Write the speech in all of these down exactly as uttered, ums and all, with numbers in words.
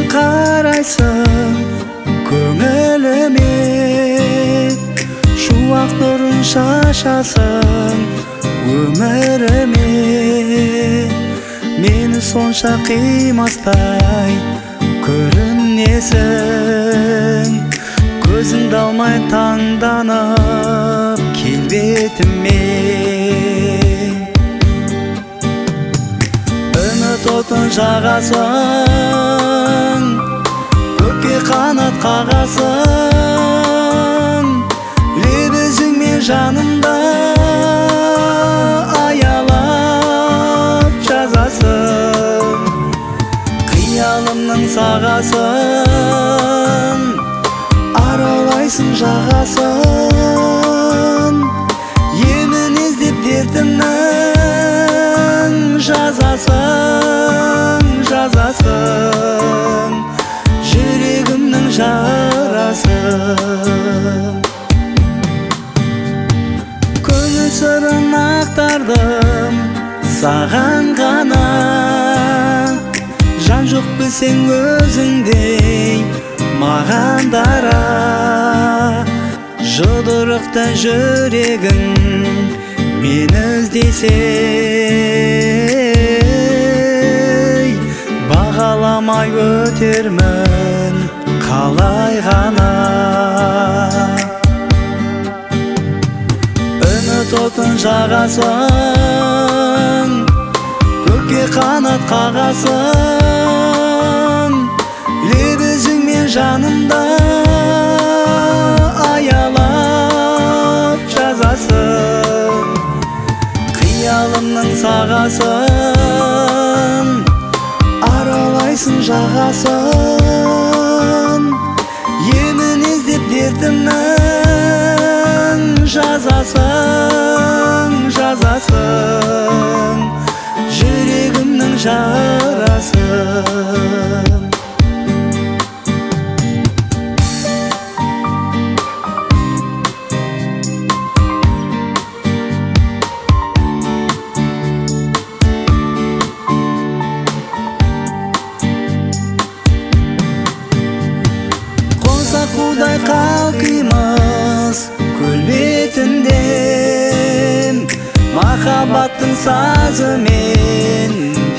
қарайсың көңіліме, шуақ нұрын шашасың өміріме. Мені сонша қимастай көрінесің, көзіңді алмай таңданып келбетіме. Үміт отын жағасың, көкке қанат қағасың, лебізіңмен жанымда аялап жазасың. Қиялымның сағасын аралайсың жағасын, емін іздеп дертімнің жазасын, жазасын, жүрегімнің жарасын. Көңіл сырын ақтардым саған ғана, жан жоқ білсең өзіңдей маған дара. Жұдырықта жүрегің мені іздесе, бағаламай өтермін қалай ғана. Үміт отын жағасың, көкке қанат қағасың, лебізіңмен жанымда аялап жазасың. Қиялымның сағасын аралайсың жағасын, емін іздеп дертімнің жазасын, жазасын, жүрегімнің жарасын. Қудай қалқимыз көл бетінде, махаббаттың сазымен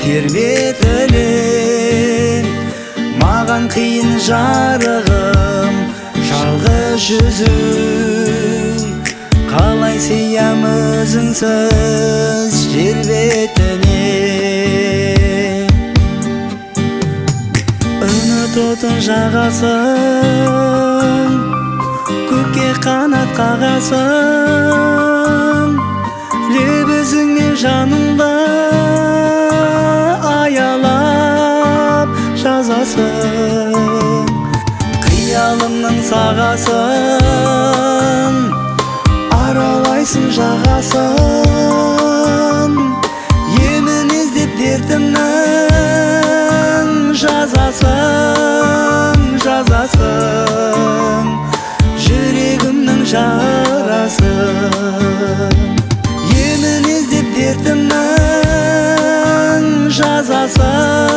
тербетілем. Маған қиын жарығым жалғыз жүзің, қалай сиям өзіңсіз жер бетіне. Үміт отын жағасың, көкке қанат қағасың, лебізіңмен жанымда аялап жазасың. Қиялымның сағасын аралайсың жағасын, емін іздеп дертімнің жазасын, жазасын, жүрегімнің жарасын. Емін іздеп дертімнің жазасын.